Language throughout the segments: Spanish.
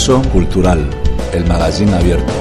Universo Cultural, el magazine abierto.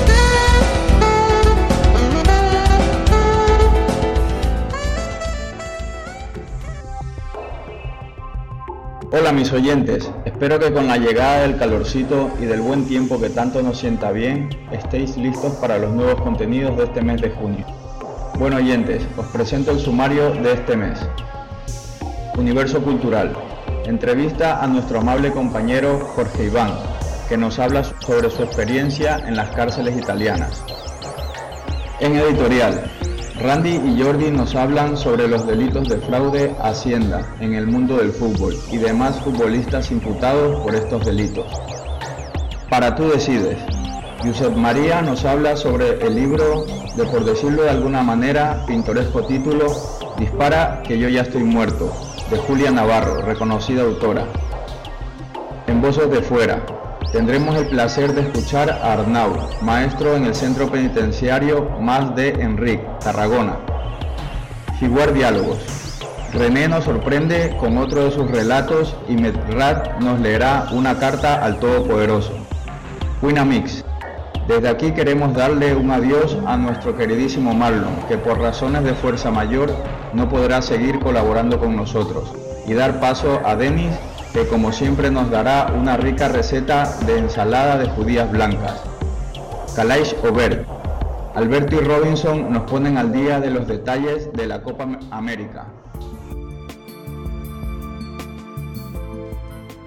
Hola mis oyentes, espero que con la llegada del calorcito y del buen tiempo que tanto nos sienta bien, estéis listos para los nuevos contenidos de este mes de junio. Bueno oyentes, os presento el sumario de este mes. Universo Cultural. Entrevista a nuestro amable compañero Jorge Iván, que nos habla sobre su experiencia en las cárceles italianas. En editorial, Randy y Jordi nos hablan sobre los delitos de fraude a Hacienda en el mundo del fútbol y demás futbolistas imputados por estos delitos. Para Tú Decides, Josep María nos habla sobre el libro de, por decirlo de alguna manera, pintoresco título Dispara que yo ya estoy muerto, de Julia Navarro, reconocida autora. En Voces de Fuera, tendremos el placer de escuchar a Arnau, maestro en el Centro Penitenciario Mas de Enric, Tarragona. Figuar Diálogos. René nos sorprende con otro de sus relatos y Medrat nos leerá una carta al Todopoderoso. Winamix. Desde aquí queremos darle un adiós a nuestro queridísimo Marlon, que por razones de fuerza mayor no podrá seguir colaborando con nosotros, y dar paso a Denis, que como siempre nos dará una rica receta de ensalada de judías blancas. Kalash Ober. Alberto y Robinson nos ponen al día de los detalles de la Copa América.